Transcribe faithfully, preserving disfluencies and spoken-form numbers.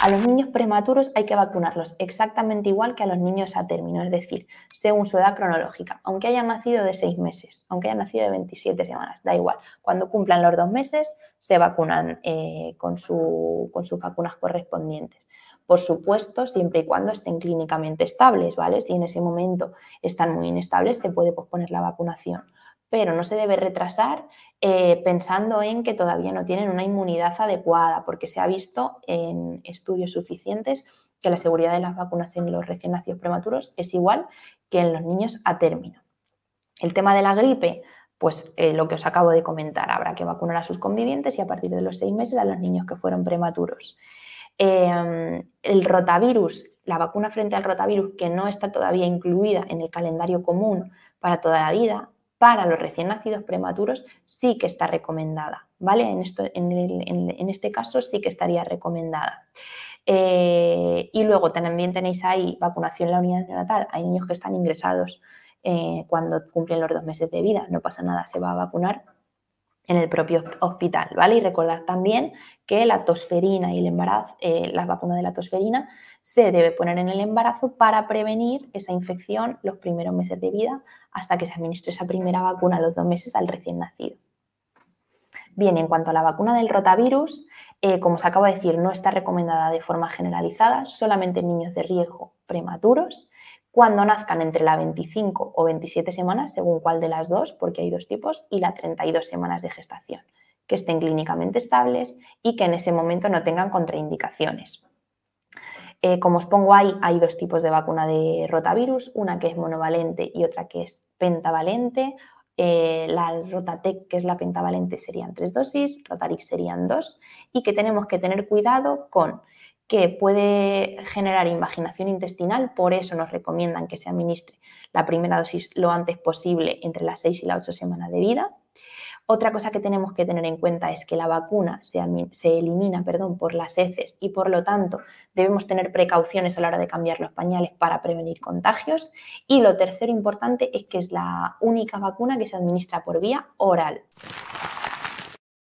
A los niños prematuros hay que vacunarlos exactamente igual que a los niños a término, es decir, según su edad cronológica, aunque hayan nacido de seis meses, aunque hayan nacido de veintisiete semanas, da igual. Cuando cumplan los dos meses se vacunan eh, con, su, con sus vacunas correspondientes. Por supuesto, siempre y cuando estén clínicamente estables, ¿vale? Si en ese momento están muy inestables, se puede posponer la vacunación, pero no se debe retrasar eh, pensando en que todavía no tienen una inmunidad adecuada, porque se ha visto en estudios suficientes que la seguridad de las vacunas en los recién nacidos prematuros es igual que en los niños a término. El tema de la gripe, pues eh, lo que os acabo de comentar, habrá que vacunar a sus convivientes y a partir de los seis meses a los niños que fueron prematuros. Eh, el rotavirus, la vacuna frente al rotavirus que no está todavía incluida en el calendario común para toda la vida, para los recién nacidos prematuros sí que está recomendada, ¿vale? En, esto, en, el, en, en este caso sí que estaría recomendada. Eh, y luego también tenéis ahí vacunación en la unidad neonatal. Hay niños que están ingresados eh, cuando cumplen los dos meses de vida, no pasa nada, se va a vacunar en el propio hospital, ¿vale? Y recordar también que la tosferina y el embarazo, eh, la vacuna de la tosferina se debe poner en el embarazo para prevenir esa infección los primeros meses de vida hasta que se administre esa primera vacuna a los dos meses al recién nacido. Bien, en cuanto a la vacuna del rotavirus, eh, como os acabo de decir, no está recomendada de forma generalizada, solamente en niños de riesgo prematuros, cuando nazcan entre la veinticinco o veintisiete semanas, según cuál de las dos, porque hay dos tipos, y las treinta y dos semanas de gestación, que estén clínicamente estables y que en ese momento no tengan contraindicaciones. Eh, como os pongo ahí, hay dos tipos de vacuna de rotavirus, una que es monovalente y otra que es pentavalente. Eh, la Rotatec, que es la pentavalente, serían tres dosis, Rotarix serían dos, y que tenemos que tener cuidado con que puede generar invaginación intestinal, por eso nos recomiendan que se administre la primera dosis lo antes posible entre las seis y las ocho semanas de vida. Otra cosa que tenemos que tener en cuenta es que la vacuna se, se elimina perdón, por las heces y por lo tanto debemos tener precauciones a la hora de cambiar los pañales para prevenir contagios. Y lo tercero importante es que es la única vacuna que se administra por vía oral.